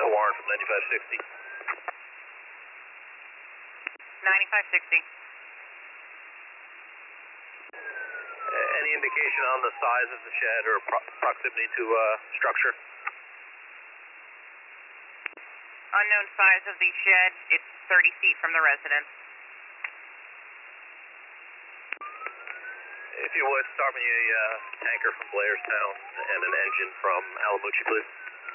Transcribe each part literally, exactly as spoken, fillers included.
Warren from ninety-five sixty. ninety-five sixty. Uh, any indication on the size of the shed or pro proximity to uh, structure? Unknown size of the shed. It's thirty feet from the residence. If you would, start me a uh, tanker from Blairstown and an engine from Alamucci, please.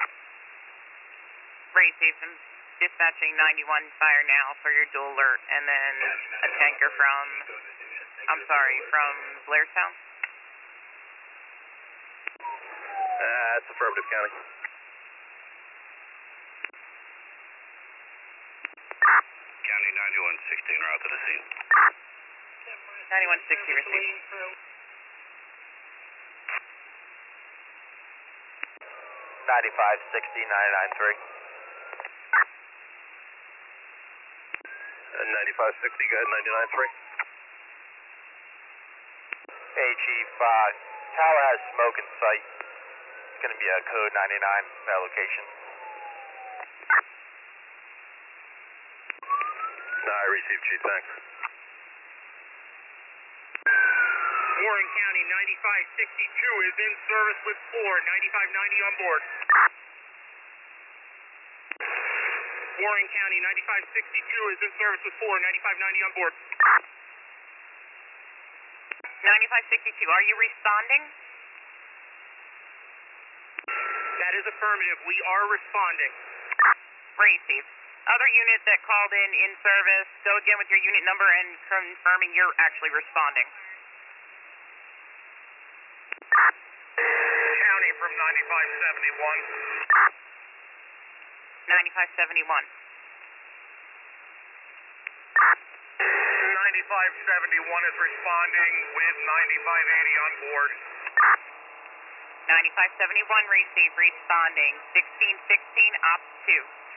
Receive. I'm dispatching ninety-one fire now for your dual alert, and then a tanker from, I'm sorry, from Blairstown? Uh, that's affirmative, County. County ninety-one sixteen, route to the scene. ninety-one sixty received. ninety-five sixty, ninety-nine three. Uh, ninety-five sixty, go ahead, ninety-nine three. Hey, Chief, uh, tower has smoke in sight. It's going to be a code ninety-nine that location. No, I received, Chief, thanks. Warren County ninety-five sixty-two is in service with four, ninety-five ninety on board. Warren County ninety-five sixty-two is in service with four, ninety-five ninety on board. ninety-five sixty-two, are you responding? That is affirmative. We are responding. Receive. Other unit that called in in service, go again with your unit number and confirming you're actually responding. County from ninety-five seventy-one. ninety-five seventy-one. ninety-five seventy-one is responding with ninety-five eighty on board. ninety-five seventy-one receive, responding. sixteen sixteen, ops two.